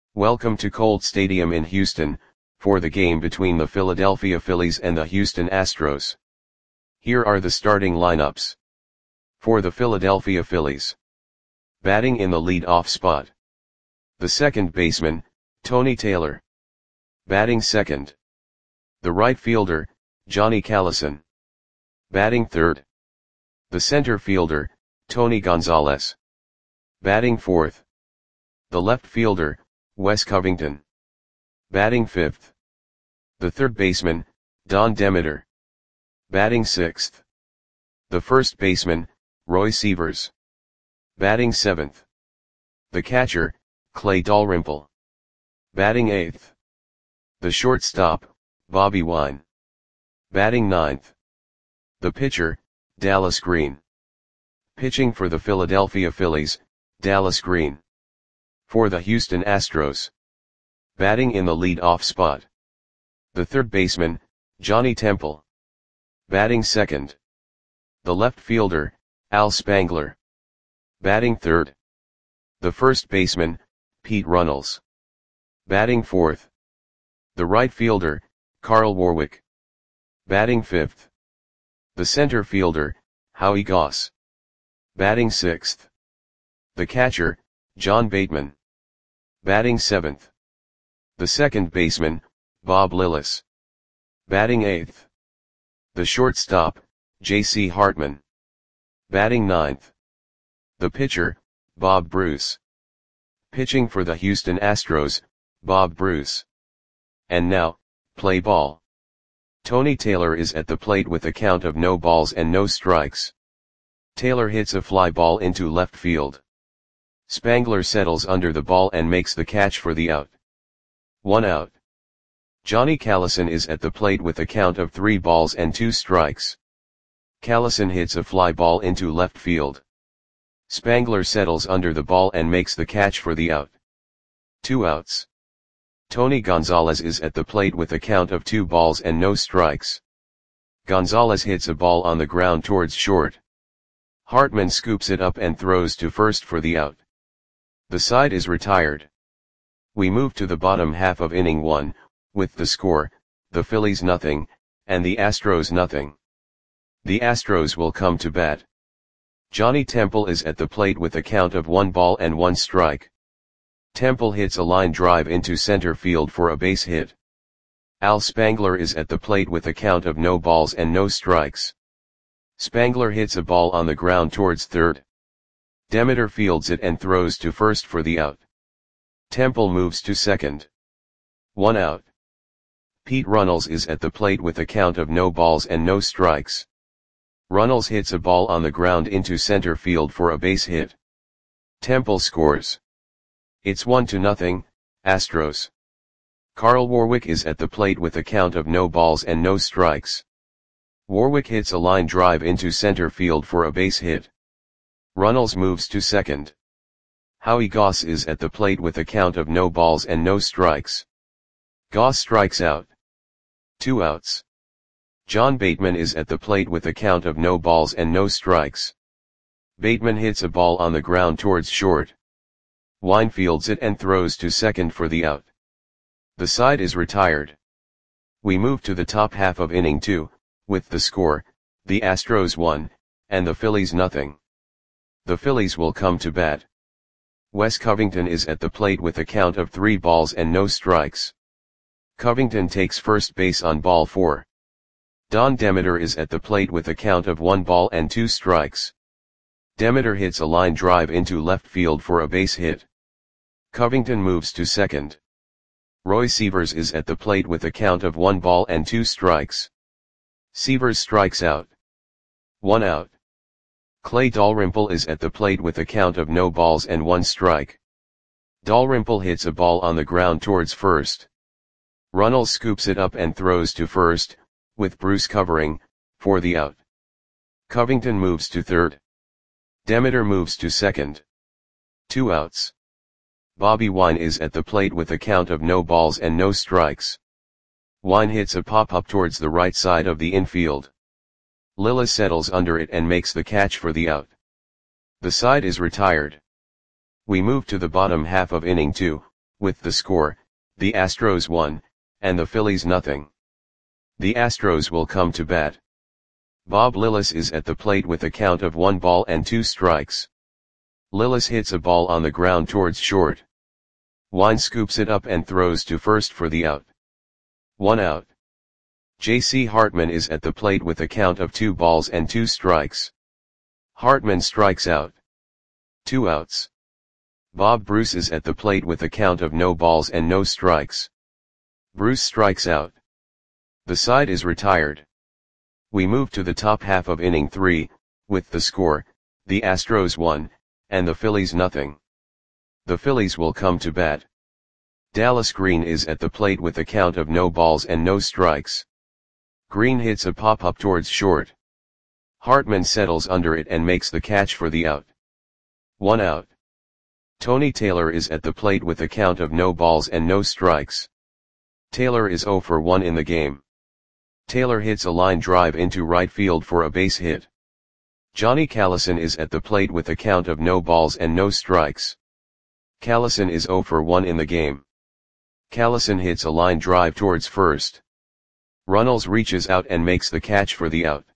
Welcome to Colt Stadium in Houston, for the game between the Philadelphia Phillies and the Houston Astros. Here are the starting lineups. For the Philadelphia Phillies. Batting in the lead-off spot. The second baseman, Tony Taylor. Batting second. The right fielder, Johnny Callison. Batting third. The center fielder, Tony Gonzalez. Batting fourth. The left fielder, Wes Covington. Batting fifth. The third baseman, Don Demeter. Batting sixth. The first baseman, Roy Sievers. Batting seventh. The catcher, Clay Dalrymple. Batting eighth. The shortstop, Bobby Wine. Batting ninth. The pitcher, Dallas Green. Pitching for the Philadelphia Phillies, Dallas Green. For the Houston Astros. Batting in the lead-off spot. The third baseman, Johnny Temple. Batting second. The left fielder, Al Spangler. Batting third. The first baseman, Pete Runnels. Batting fourth. The right fielder, Carl Warwick. Batting fifth. The center fielder, Howie Goss. Batting sixth. The catcher, John Bateman. Batting seventh. The second baseman, Bob Lillis. Batting eighth. The shortstop, J.C. Hartman. Batting ninth. The pitcher, Bob Bruce. Pitching for the Houston Astros, Bob Bruce. And now, play ball. Tony Taylor is at the plate with a count of no balls and no strikes. Taylor hits a fly ball into left field. Spangler settles under the ball and makes the catch for the out. 1 out. Johnny Callison is at the plate with a count of 3 balls and 2 strikes. Callison hits a fly ball into left field. Spangler settles under the ball and makes the catch for the out. 2 outs. Tony Gonzalez is at the plate with a count of 2 balls and no strikes. Gonzalez hits a ball on the ground towards short. Hartman scoops it up and throws to first for the out. The side is retired. We move to the bottom half of inning 1, with the score, the Phillies nothing, and the Astros nothing. The Astros will come to bat. Johnny Temple is at the plate with a count of 1 ball and 1 strike. Temple hits a line drive into center field for a base hit. Al Spangler is at the plate with a count of no balls and no strikes. Spangler hits a ball on the ground towards third. Demeter fields it and throws to first for the out. Temple moves to second. 1 out. Pete Runnels is at the plate with a count of no balls and no strikes. Runnels hits a ball on the ground into center field for a base hit. Temple scores. It's 1-0, Astros. Carl Warwick is at the plate with a count of no balls and no strikes. Warwick hits a line drive into center field for a base hit. Runnels moves to second. Howie Goss is at the plate with a count of no balls and no strikes. Goss strikes out. 2 outs. John Bateman is at the plate with a count of no balls and no strikes. Bateman hits a ball on the ground towards short. Wine fields it and throws to second for the out. The side is retired. We move to the top half of inning 2, with the score, the Astros 1, and the Phillies nothing. The Phillies will come to bat. Wes Covington is at the plate with a count of 3 balls and no strikes. Covington takes first base on ball 4. Don Demeter is at the plate with a count of 1 ball and 2 strikes. Demeter hits a line drive into left field for a base hit. Covington moves to second. Roy Sievers is at the plate with a count of 1 ball and 2 strikes. Sievers strikes out. 1 out. Clay Dalrymple is at the plate with a count of no balls and 1 strike. Dalrymple hits a ball on the ground towards first. Runnels scoops it up and throws to first, with Bruce covering, for the out. Covington moves to third. Demeter moves to second. 2 outs. Bobby Wine is at the plate with a count of no balls and no strikes. Wine hits a pop-up towards the right side of the infield. Lillis settles under it and makes the catch for the out. The side is retired. We move to the bottom half of inning 2, With the score, the Astros won, and the Phillies nothing. The Astros will come to bat. Bob Lillis is at the plate with a count of 1 ball and 2 strikes. Lillis hits a ball on the ground towards short. Wine scoops it up and throws to first for the out. 1 out. J.C. Hartman is at the plate with a count of 2 balls and 2 strikes. Hartman strikes out. 2 outs. Bob Bruce is at the plate with a count of no balls and no strikes. Bruce strikes out. The side is retired. We move to the top half of inning 3, with the score, the Astros won, and the Phillies nothing. The Phillies will come to bat. Dallas Green is at the plate with a count of no balls and no strikes. Green hits a pop-up towards short. Hartman settles under it and makes the catch for the out. 1 out. Tony Taylor is at the plate with a count of no balls and no strikes. Taylor is 0 for 1 in the game. Taylor hits a line drive into right field for a base hit. Johnny Callison is at the plate with a count of no balls and no strikes. Callison is 0 for 1 in the game. Callison hits a line drive towards first. Runnels reaches out and makes the catch for the out.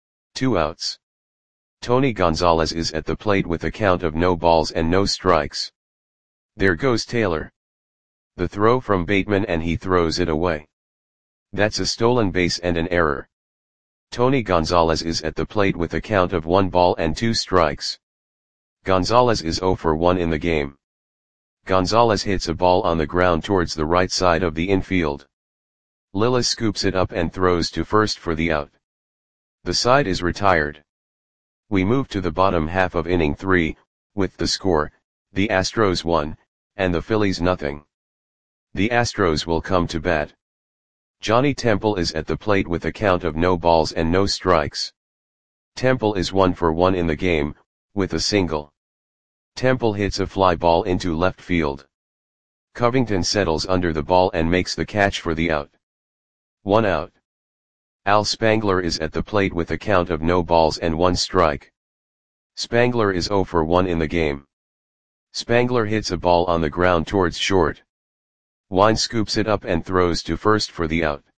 2 outs. Tony Gonzalez is at the plate with a count of no balls and no strikes. There goes Taylor. The throw from Bateman and he throws it away. That's a stolen base and an error. Tony Gonzalez is at the plate with a count of 1 ball and 2 strikes. Gonzalez is 0 for 1 in the game. Gonzalez hits a ball on the ground towards the right side of the infield. Lillis scoops it up and throws to first for the out. The side is retired. We move to the bottom half of inning 3, with the score, the Astros won, and the Phillies nothing. The Astros will come to bat. Johnny Temple is at the plate with a count of no balls and no strikes. Temple is 1 for 1 in the game, with a single. Temple hits a fly ball into left field. Covington settles under the ball and makes the catch for the out. 1 out. Al Spangler is at the plate with a count of no balls and 1 strike. Spangler is 0 for 1 in the game. Spangler hits a ball on the ground towards short. Wine scoops it up and throws to first for the out.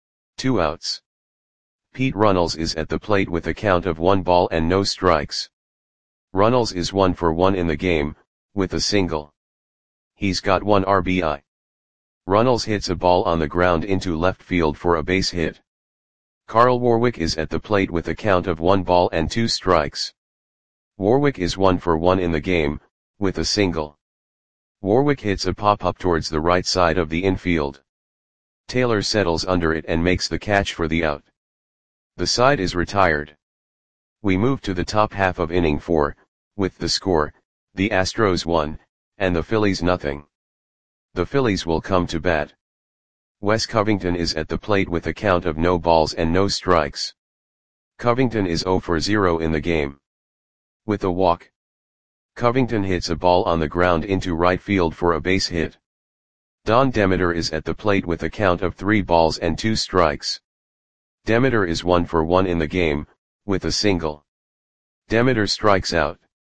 2 outs. Pete Runnels is at the plate with a count of 1 ball and no strikes. Runnels is 1 for 1 in the game, with a single. He's got 1 RBI. Runnels hits a ball on the ground into left field for a base hit. Carl Warwick is at the plate with a count of 1 ball and 2 strikes. Warwick is 1 for 1 in the game, with a single. Warwick hits a pop-up towards the right side of the infield. Taylor settles under it and makes the catch for the out. The side is retired. We move to the top half of inning 4, with the score, the Astros won, and the Phillies nothing. The Phillies will come to bat. Wes Covington is at the plate with a count of no balls and no strikes. Covington is 0 for 0 in the game. With a walk. Covington hits a ball on the ground into right field for a base hit. Don Demeter is at the plate with a count of 3 balls and 2 strikes. Demeter is 1 for 1 in the game, with a single. Demeter strikes out.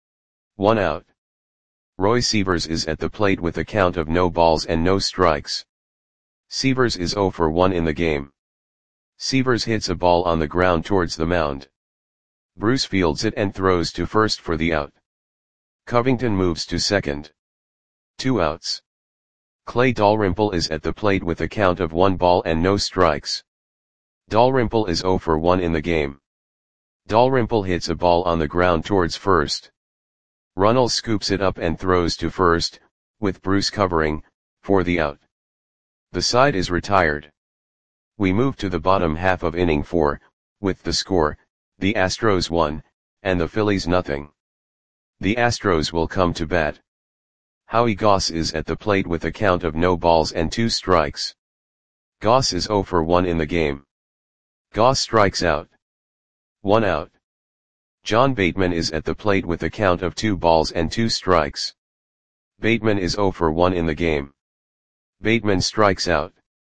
1 out. Roy Sievers is at the plate with a count of no balls and no strikes. Sievers is 0 for 1 in the game. Sievers hits a ball on the ground towards the mound. Bruce fields it and throws to first for the out. Covington moves to second. 2 outs. Clay Dalrymple is at the plate with a count of 1 ball and no strikes. Dalrymple is 0 for 1 in the game. Dalrymple hits a ball on the ground towards first. Runnels scoops it up and throws to first, with Bruce covering, for the out. The side is retired. We move to the bottom half of inning 4, with the score, the Astros won, and the Phillies nothing. The Astros will come to bat. Howie Goss is at the plate with a count of no balls and 2 strikes. Goss is 0 for 1 in the game. Goss strikes out. 1 out. John Bateman is at the plate with a count of 2 balls and 2 strikes. Bateman is 0 for 1 in the game. Bateman strikes out.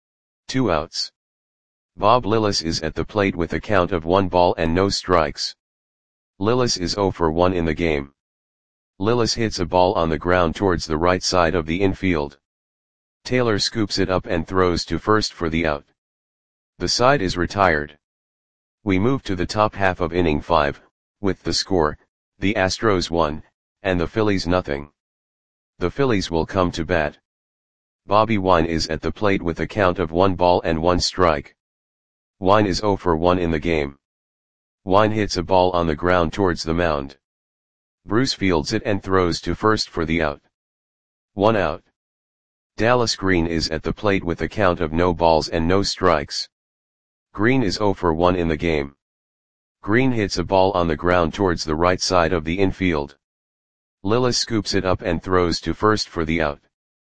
2 outs. Bob Lillis is at the plate with a count of 1 ball and no strikes. Lillis is 0 for 1 in the game. Lillis hits a ball on the ground towards the right side of the infield. Taylor scoops it up and throws to first for the out. The side is retired. We move to the top half of inning 5, with the score, the Astros 1, and the Phillies nothing. The Phillies will come to bat. Bobby Wine is at the plate with a count of 1 ball and 1 strike. Wine is 0 for 1 in the game. Wine hits a ball on the ground towards the mound. Bruce fields it and throws to first for the out. 1 out. Dallas Green is at the plate with a count of no balls and no strikes. Green is 0 for 1 in the game. Green hits a ball on the ground towards the right side of the infield. Lillis scoops it up and throws to first for the out.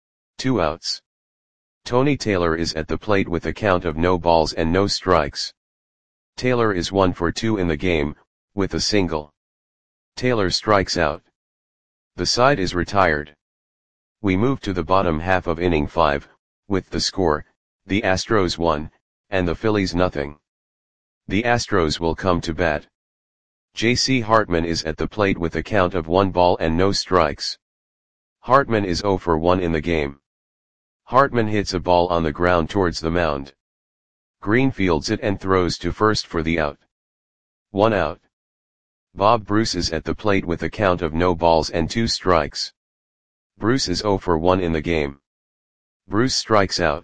2 outs. Tony Taylor is at the plate with a count of no balls and no strikes. Taylor is 1 for 2 in the game, with a single. Taylor strikes out. The side is retired. We move to the bottom half of inning 5, with the score, the Astros 1, and the Phillies nothing. The Astros will come to bat. J.C. Hartman is at the plate with a count of 1 ball and no strikes. Hartman is 0 for 1 in the game. Hartman hits a ball on the ground towards the mound. Green fields it and throws to first for the out. 1 out. Bob Bruce is at the plate with a count of no balls and 2 strikes. Bruce is 0 for 1 in the game. Bruce strikes out.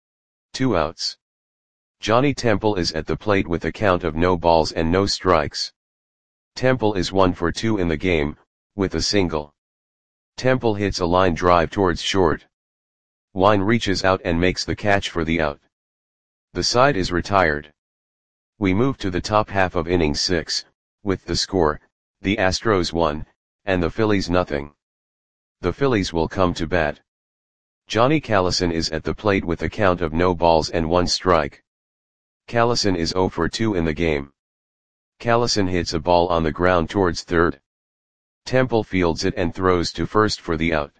2 outs. Johnny Temple is at the plate with a count of no balls and no strikes. Temple is 1 for 2 in the game, with a single. Temple hits a line drive towards short. Wine reaches out and makes the catch for the out. The side is retired. We move to the top half of inning 6, with the score, the Astros 1, and the Phillies nothing. The Phillies will come to bat. Johnny Callison is at the plate with a count of no balls and 1 strike. Callison is 0 for 2 in the game. Callison hits a ball on the ground towards third. Temple fields it and throws to first for the out.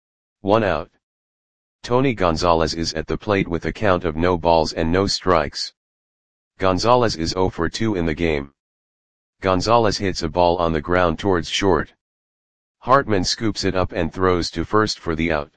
1 out. Tony Gonzalez is at the plate with a count of no balls and no strikes. Gonzalez is 0 for 2 in the game. Gonzalez hits a ball on the ground towards short. Hartman scoops it up and throws to first for the out.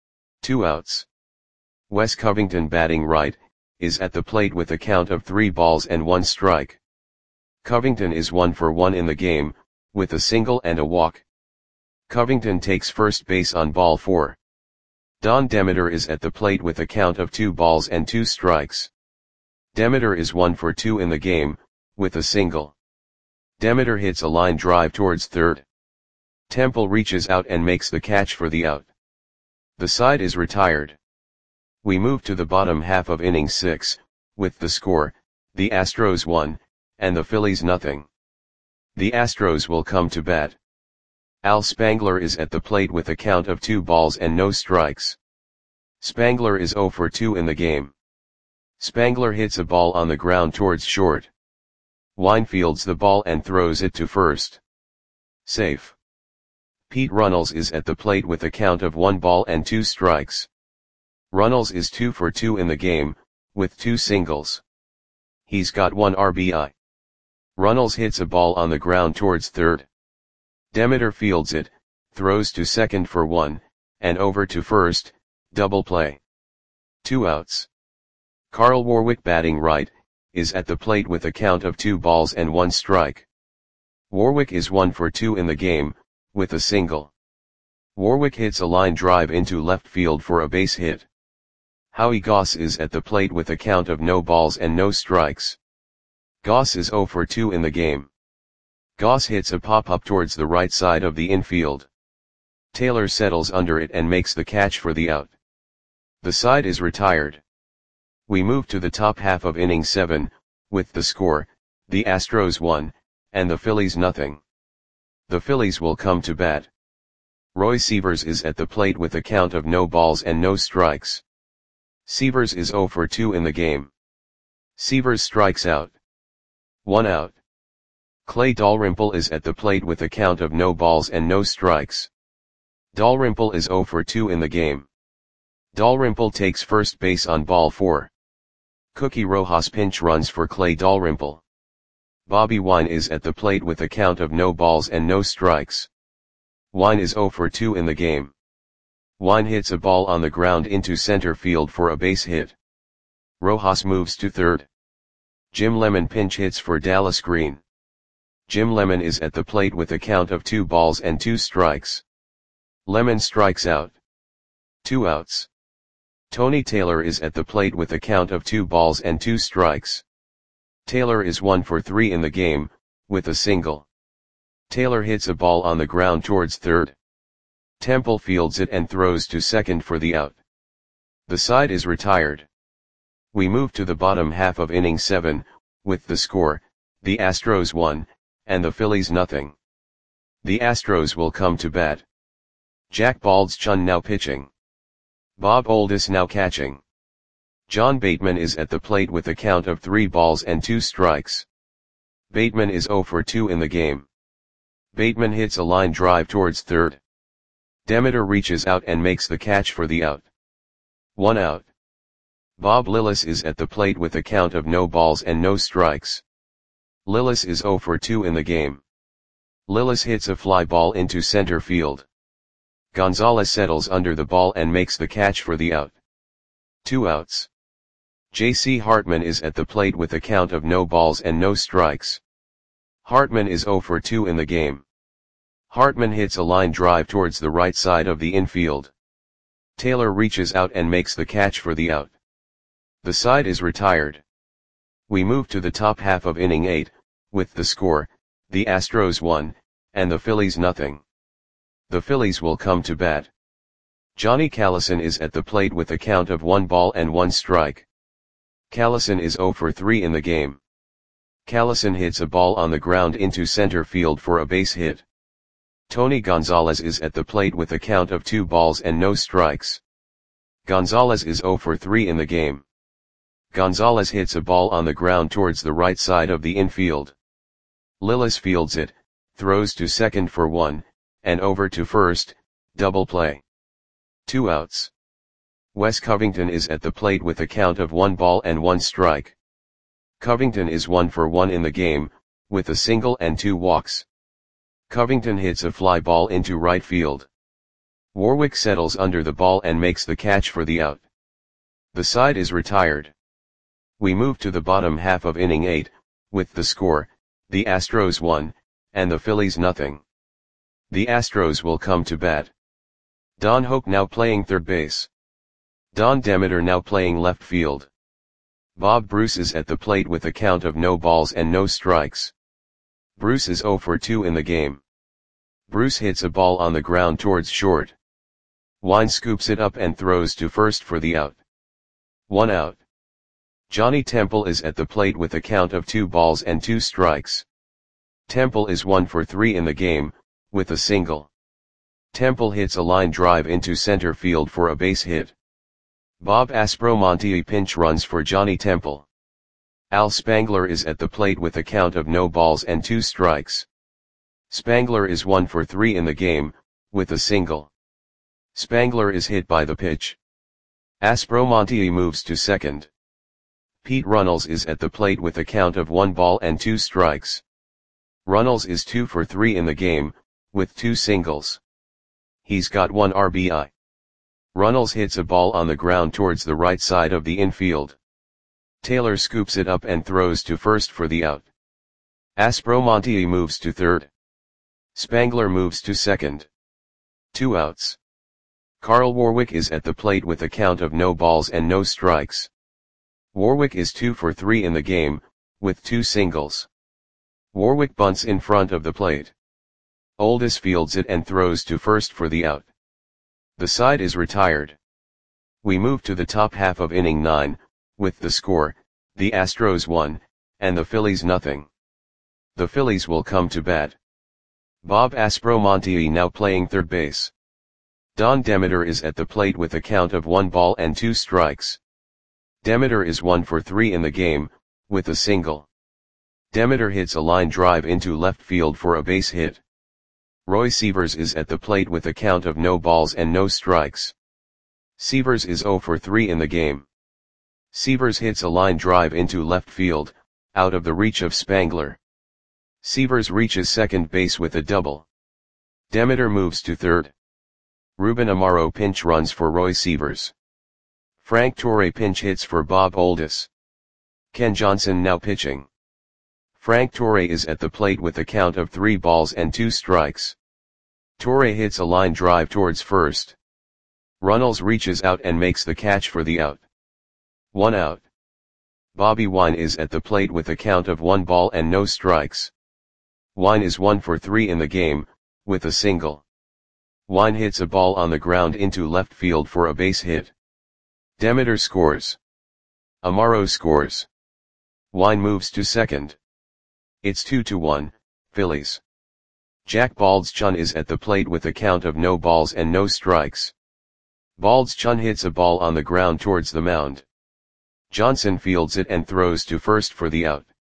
2 outs. Wes Covington, batting right, is at the plate with a count of 3 balls and 1 strike. Covington is 1 for 1 in the game, with a single and a walk. Covington takes first base on ball 4. Don Demeter is at the plate with a count of 2 balls and 2 strikes. Demeter is 1 for 2 in the game, with a single. Demeter hits a line drive towards third. Temple reaches out and makes the catch for the out. The side is retired. We move to the bottom half of inning 6, with the score, the Astros 1, and the Phillies nothing. The Astros will come to bat. Al Spangler is at the plate with a count of 2 balls and no strikes. Spangler is 0 for 2 in the game. Spangler hits a ball on the ground towards short. Wine fields the ball and throws it to first. Safe. Pete Runnels is at the plate with a count of 1 ball and 2 strikes. Runnels is 2 for 2 in the game, with 2 singles. He's got 1 RBI. Runnels hits a ball on the ground towards third. Demeter fields it, throws to second for 1, and over to first, double play. 2 outs. Carl Warwick, batting right, is at the plate with a count of 2 balls and 1 strike. Warwick is 1 for 2 in the game, with a single. Warwick hits a line drive into left field for a base hit. Howie Goss is at the plate with a count of no balls and no strikes. Goss is 0 for 2 in the game. Goss hits a pop-up towards the right side of the infield. Taylor settles under it and makes the catch for the out. The side is retired. We move to the top half of inning 7, with the score, the Astros 1, and the Phillies nothing. The Phillies will come to bat. Roy Sievers is at the plate with a count of no balls and no strikes. Sievers is 0 for 2 in the game. Sievers strikes out. 1 out. Clay Dalrymple is at the plate with a count of no balls and no strikes. Dalrymple is 0 for 2 in the game. Dalrymple takes first base on ball 4. Cookie Rojas pinch runs for Clay Dalrymple. Bobby Wine is at the plate with a count of no balls and no strikes. Wine is 0 for 2 in the game. Wine hits a ball on the ground into center field for a base hit. Rojas moves to third. Jim Lemon pinch hits for Dallas Green. Jim Lemon is at the plate with a count of 2 balls and 2 strikes. Lemon strikes out. 2 outs. Tony Taylor is at the plate with a count of 2 balls and 2 strikes. Taylor is 1 for 3 in the game, with a single. Taylor hits a ball on the ground towards third. Temple fields it and throws to second for the out. The side is retired. We move to the bottom half of inning 7, with the score, the Astros 1, and the Phillies nothing. The Astros will come to bat. Jack Baldschun now pitching. Bob Oldis now catching. John Bateman is at the plate with a count of 3 balls and 2 strikes. Bateman is 0 for 2 in the game. Bateman hits a line drive towards third. Demeter reaches out and makes the catch for the out. 1 out. Bob Lillis is at the plate with a count of no balls and no strikes. Lillis is 0 for 2 in the game. Lillis hits a fly ball into center field. Gonzalez settles under the ball and makes the catch for the out. 2 outs. J.C. Hartman is at the plate with a count of no balls and no strikes. Hartman is 0 for 2 in the game. Hartman hits a line drive towards the right side of the infield. Taylor reaches out and makes the catch for the out. The side is retired. We move to the top half of inning 8, with the score, the Astros 1, and the Phillies nothing. The Phillies will come to bat. Johnny Callison is at the plate with a count of 1 ball and 1 strike. Callison is 0 for 3 in the game. Callison hits a ball on the ground into center field for a base hit. Tony Gonzalez is at the plate with a count of 2 balls and no strikes. Gonzalez is 0 for 3 in the game. Gonzalez hits a ball on the ground towards the right side of the infield. Lillis fields it, throws to second for 1, and over to first, double play. 2 outs. Wes Covington is at the plate with a count of 1 ball and 1 strike. Covington is 1 for 1 in the game, with a single and 2 walks. Covington hits a fly ball into right field. Warwick settles under the ball and makes the catch for the out. The side is retired. We move to the bottom half of inning 8, with the score, the Astros 1, and the Phillies nothing. The Astros will come to bat. Don Hope now playing third base. Don Demeter now playing left field. Bob Bruce is at the plate with a count of no balls and no strikes. Bruce is 0 for 2 in the game. Bruce hits a ball on the ground towards short. Wine scoops it up and throws to first for the out. 1 out. Johnny Temple is at the plate with a count of 2 balls and 2 strikes. Temple is 1 for 3 in the game, with a single. Temple hits a line drive into center field for a base hit. Bob Aspromonte pinch runs for Johnny Temple. Al Spangler is at the plate with a count of no balls and 2 strikes. Spangler is 1 for 3 in the game, with a single. Spangler is hit by the pitch. Aspromonte moves to second. Pete Runnels is at the plate with a count of 1 ball and 2 strikes. Runnels is 2 for 3 in the game, with 2 singles. He's got 1 RBI. Runnels hits a ball on the ground towards the right side of the infield. Taylor scoops it up and throws to first for the out. Aspromonte moves to third. Spangler moves to second. 2 outs. Carl Warwick is at the plate with a count of no balls and no strikes. Warwick is 2 for 3 in the game, with 2 singles. Warwick bunts in front of the plate. Oldis fields it and throws to first for the out. The side is retired. We move to the top half of inning 9, with the score, the Astros 1, and the Phillies nothing. The Phillies will come to bat. Bob Aspromonte now playing third base. Don Demeter is at the plate with a count of 1 ball and 2 strikes. Demeter is 1 for 3 in the game, with a single. Demeter hits a line drive into left field for a base hit. Roy Sievers is at the plate with a count of no balls and no strikes. Sievers is 0 for 3 in the game. Sievers hits a line drive into left field, out of the reach of Spangler. Sievers reaches second base with a double. Demeter moves to third. Ruben Amaro pinch runs for Roy Sievers. Frank Torre pinch hits for Bob Oldus. Ken Johnson now pitching. Frank Torre is at the plate with a count of 3 balls and 2 strikes. Torre hits a line drive towards first. Runnels reaches out and makes the catch for the out. 1 out. Bobby Wine is at the plate with a count of 1 ball and no strikes. Wine is 1 for 3 in the game, with a single. Wine hits a ball on the ground into left field for a base hit. Demeter scores. Amaro scores. Wine moves to second. It's 2-1, Phillies. Jack Baldschun is at the plate with a count of no balls and no strikes. Baldschun hits a ball on the ground towards the mound. Johnson fields it and throws to first for the out.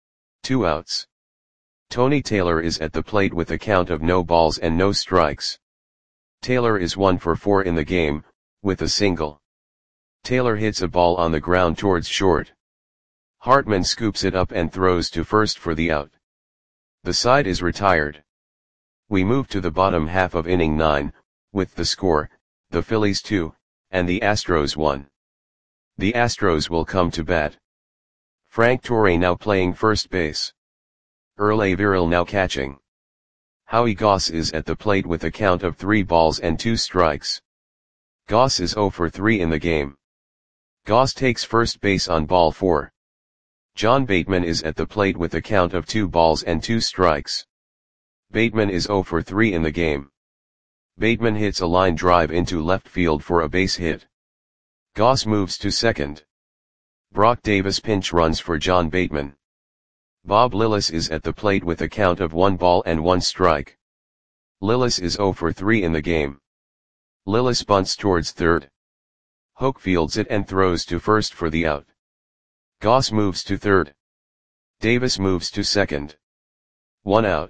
2 outs. Tony Taylor is at the plate with a count of no balls and no strikes. Taylor is 1 for 4 in the game, with a single. Taylor hits a ball on the ground towards short. Hartman scoops it up and throws to first for the out. The side is retired. We move to the bottom half of inning 9, with the score, the Phillies 2, and the Astros 1. The Astros will come to bat. Frank Torre now playing first base. Earl Averill now catching. Howie Goss is at the plate with a count of 3 balls and 2 strikes. Goss is 0 for 3 in the game. Goss takes first base on ball 4. John Bateman is at the plate with a count of 2 balls and 2 strikes. Bateman is 0 for 3 in the game. Bateman hits a line drive into left field for a base hit. Goss moves to second. Brock Davis pinch runs for John Bateman. Bob Lillis is at the plate with a count of 1 ball and 1 strike. Lillis is 0 for 3 in the game. Lillis bunts towards third. Hoke fields it and throws to first for the out. Goss moves to third. Davis moves to second. 1 out.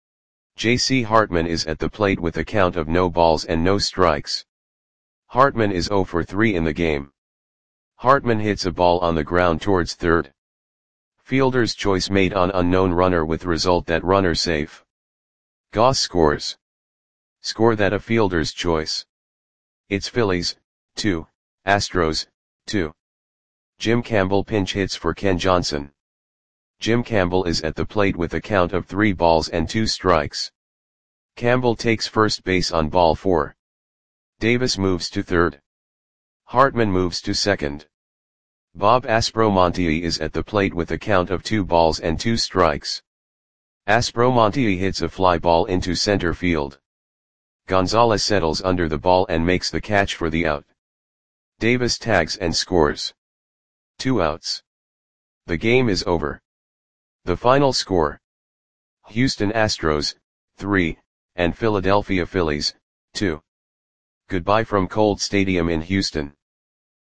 J.C. Hartman is at the plate with a count of no balls and no strikes. Hartman is 0 for 3 in the game. Hartman hits a ball on the ground towards third. Fielder's choice made on unknown runner with result that runner safe. Goss scores. Score that a fielder's choice. It's Phillies, 2, Astros, 2. Jim Campbell pinch hits for Ken Johnson. Jim Campbell is at the plate with a count of 3 balls and 2 strikes. Campbell takes first base on ball 4. Davis moves to third. Hartman moves to second. Bob Aspromonte is at the plate with a count of 2 balls and 2 strikes. Aspromonte hits a fly ball into center field. Gonzalez settles under the ball and makes the catch for the out. Davis tags and scores. 2 outs. The game is over. The final score: Houston Astros, 3, and Philadelphia Phillies, 2. Goodbye from Colt Stadium in Houston.